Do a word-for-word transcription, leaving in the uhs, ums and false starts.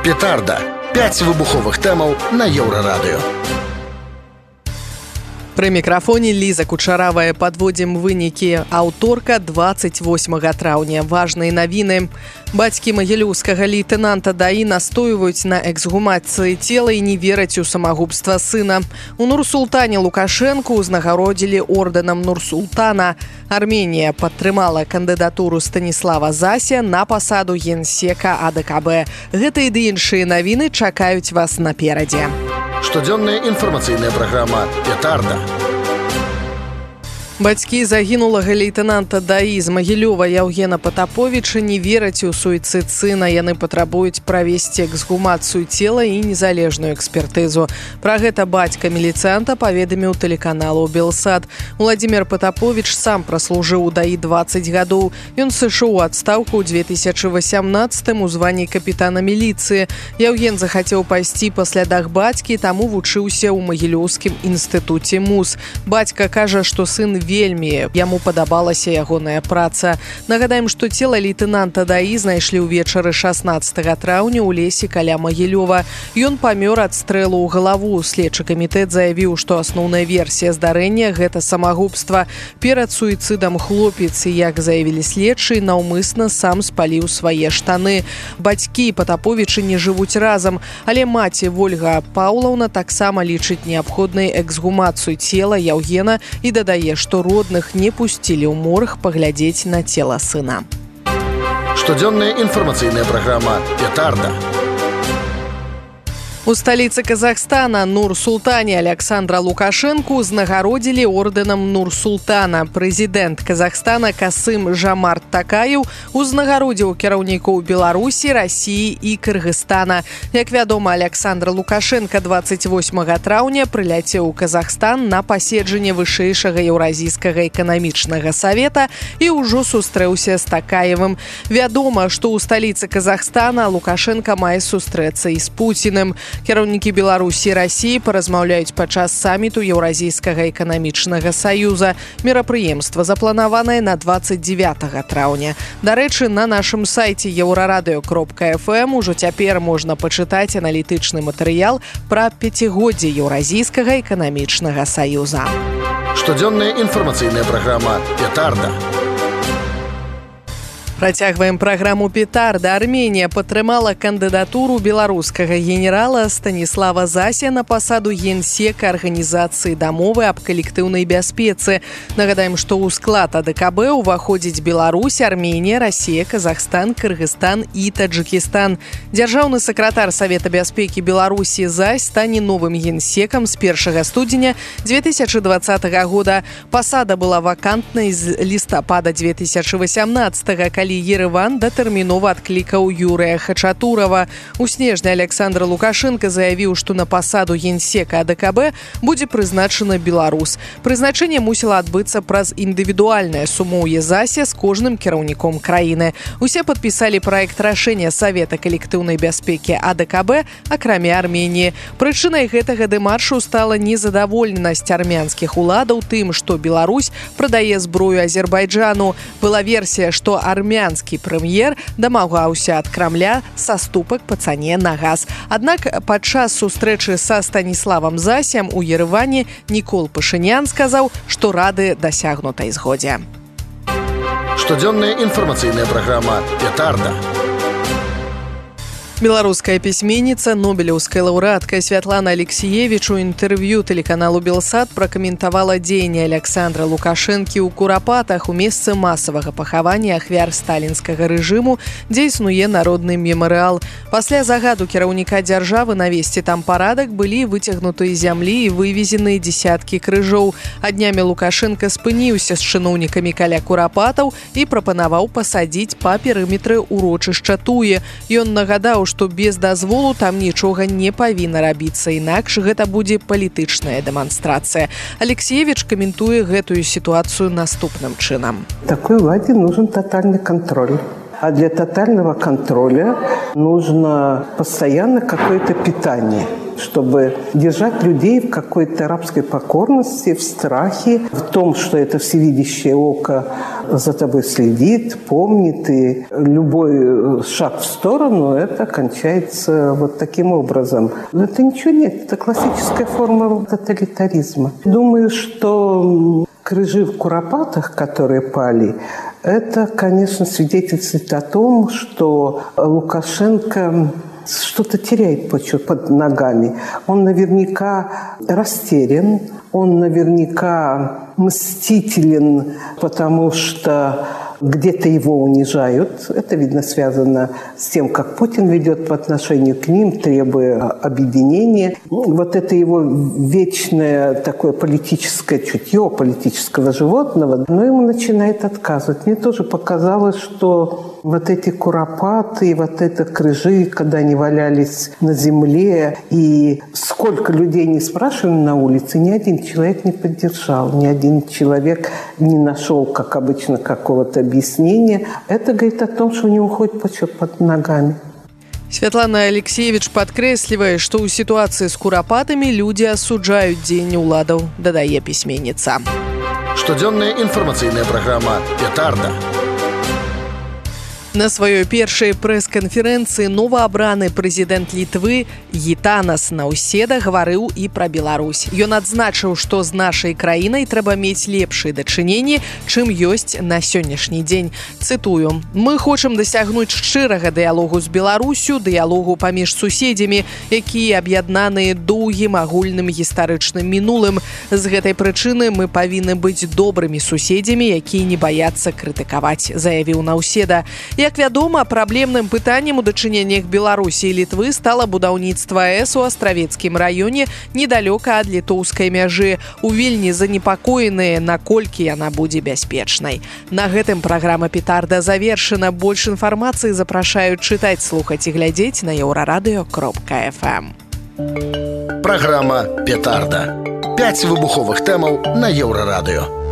Петарда. Пяць выбуховых тэмаў на Еўрарадыё. Пры мікрафоне Ліза Кучаравая. Падводзім вынікі аўторка дваццаць восьмага траўня. Важныя навіны. Бацькі магілёўскага лейтэнанта ДАІ настойваюць на эксгумацыі цела і не вераць у самагубства сына. У Нур-Султане Лукашэнку ўзнагародзілі ордэнам Нур-Султана. Арменія падтрымала кандыдатуру Станіслава Засі на пасаду генсека АДКБ. Гэтыя ды іншыя навіны чакаюць вас наперадзе. Штодзённая інфармацыйная праграма «Петарда». Бацькі загінулага лейтэнанта ДАІ з Магілёва Яўгена Патаповіча не вераць у суіцыд сына. Яны патрабуюць правесці эксгумацыю цела і незалежную экспертызу. Пра гэта бацька міліцыянта паведаміў тэлеканалу «Белсад». Владзімир Патаповіч сам праслужыў у ДАІ дваццаць гадоў. Ён сышоў у адстаўку ў две тысячы васямнаццатым у званні капітана міліцыі. Яўген захацеў пайсці па слядах бацькі, таму вучыўся ў Магілёўскім інстытуце МУЗ. Бацька кажа, што сын вельмі яму падабалася ягоная праца. Нагадаем, што цела лейтэнанта ДАІ знайшлі ўвечары шаснаццатага траўня ў лесе каля Магілёва. Ён памёр ад стрэлу ў галаву. Следчы камітэт заявіў, што асноўная версія здарэння – гэта самагубства. Перад суіцыдам хлопец, як заявілі следчыя, наўмысна сам спаліў свае штаны. Бацькі Патаповічы не жывуць разам, але маці Вольга Паўлаўна таксама лічыць неабходнай эксгумацыю цела Яўгена і дадае, што родных не пусцілі ў морг паглядзець на цела сына. Штодзённая інфармацыйная праграма «Петарда». У сталіцы Казахстана Нур-Султане Александра Лукашэнку ўзнагародзілі ордэнам Нур-Султана. Прэзідэнт Казахстана Касым Жомарт Такаев узнагародзіў кіраўнікоў Беларусі, Расіі і Кыргызстана. Як вядома, Александр Лукашенко дваццаць восьмага траўня прыляцеў у Казахстан на паседжанне вышэйшага еўразійскага эканамічнага савета і ўжо сустрэўся з Такаевым. Вядома, што ў сталіцы Казахстана Лукашенко мае сустрэцца і з Пуціным. Кіраўнікі Беларусі і Расіі паразмаўляюць падчас саміту Еўразійскага эканамічнага саюза. Мерапрыемства запланаванае на дваццаць дзевятага траўня. Дарэчы, на нашым сайце еўрарадыё кропка эф эм ужо цяпер можна пачытаць аналітычны матэрыял пра пяцігоддзе Еўразійскага эканамічнага саюза. Штодзённая інфармацыйная праграма «Петарда». Працягваем праграму «Петарда». Арменія падтрымала кандыдатуру беларускага генерала Станіслава Засі на пасаду генсека Арганізацыі дамовы аб калектыўнай бяспецы. Нагадаем, што ў склад АДКБ уваходзіць Беларусь, Арменія, Расія, Казахстан, Кыргызстан і Таджыкістан. Дзяржаўны сакратар Савета бяспекі Беларусі Зась стане новым генсекам з першага студзеня дзве тысячы дваццатага года. Пасада была вакантнай з лістапада дзве тысячы васямнаццатага, калі Ереван датэрмінова адклікаў Юрыя Хачатурава. У снежні Александр Лукашенко заявіў, што на пасаду генсека АДКБ будзе прызначана беларус. Прызначэнне мусіла адбыцца праз індывідуальнае сумоўе Засі з кожным кіраўніком краіны. Усе падпісалі праект рашэння Савета калектыўнай бяспекі АДКБ, акрамя Арменіі. Прычынай гэтага дэмаршу стала незадаволенасць армянскіх уладаў тым, што Беларусь прадае зброю Азербайджану. Была версія, што армяне Армянскі прэм'ер дамагаўся ад Крамля саступак па цане на газ. Аднак падчас сустрэчы са Станіславам Засем у Ереване Нікол Пашынян сказаў, што рады дасягнутай згодзе. Штодзённая інфармацыйная праграма «Петарда». Беларуская пісьменніца, нобелеўская лаўрэатка Святлана Алексіевіч у інтэрв'ю тэлеканалу «Белсад» пракаментавала дзеянні Александра Лукашэнкі ў Курапатах у месцы масавага пахавання ахвяр сталінскага рэжыму, дзе існуе народны мемарыял. Пасля загаду кіраўніка дзяржавы навесці там парадак былі выцягнутыя зямлі і вывезеныя дзесяткі крыжоў. А днямі Лукашенко спыніўся з чыноўнікамі каля Курапатаў і прапанаваў пасадзіць па перыметры ўрочышча Туе. Ён нагадаў, што без дазволу там нічога не павінна рабіцца, інакш гэта будзе палітычная дэманстрацыя. Алексіевіч каментуе гэтую сітуацыю наступным чынам. Такой уладе нужен тотальный контроль. А для тотального контроля нужно постоянно какое-то питание. чтобы держать людей в какой-то рабской покорности, в страхе, в том, что это всевидящее око за тобой следит, помнит, и любой шаг в сторону, это кончается вот таким образом. Это ничего нет, это классическая форма тоталитаризма. Думаю, что крыжи в Куропатах, которые пали, это, конечно, свидетельствует о том, что Лукашенко что-то теряет почву под ногами. Он наверняка растерян, он наверняка мстителен, потому что где-то его унижают. Это, видно, связано с тем, как Путин ведет по отношению к ним, требуя объединения. Вот это его вечное такое политическое чутье политического животного, но ему начинает отказывать. Мне тоже показалось, что вот эти куропаты, вот это крыжи, когда они валялись на земле, и сколько людей не спрашивали на улице, ни один человек не поддержал, ни один человек не нашел, как обычно, какого-то объяснения. Это говорит о том, что у него уходит почва под ногами. Святлана Алексеевич падкрэслівае, што ў сітуацыі з курапатамі людзі асуджаюць дзеянні ўладаў, дадае пісьменніца. Штодзённая інфармацыйная праграма «Петарда». На сваёй першай прэс-канферэнцыі новаабраны прэзідэнт Літвы Гітанас Наўседа гаварыў і пра Беларусь. Ён адзначыў, што з нашай краінай трэба мець лепшыя дачыненні, чым ёсць на сённяшні дзень. Цытую: «Мы хочам дасягнуць шчырага дыялогу з Беларусю, дыялогу паміж суседзямі, якія аб'яднаныя доўгім агульным гістарычным мінулым. З гэтай прычыны мы павінны быць добрымі суседзямі, якія не баяцца крытыкаваць», заявіў Наўседа. Як вядома, праблемным пытаннем у дачыненнях Беларусі і Літвы стала будаўніцтва АЭС у Астравецкім раёне недалёка ад літоўскай мяжы. У Вільні занепакоеныя, наколькі яна будзе бяспечнай. На гэтым праграма «Петарда» завершана. Больш інфармацыі запрашаюць чытаць, слухаць і глядзець на еўрарадыё кропка эф эм. Праграма «Петарда». Пяць выбуховых тэмаў на Еўрарадыё.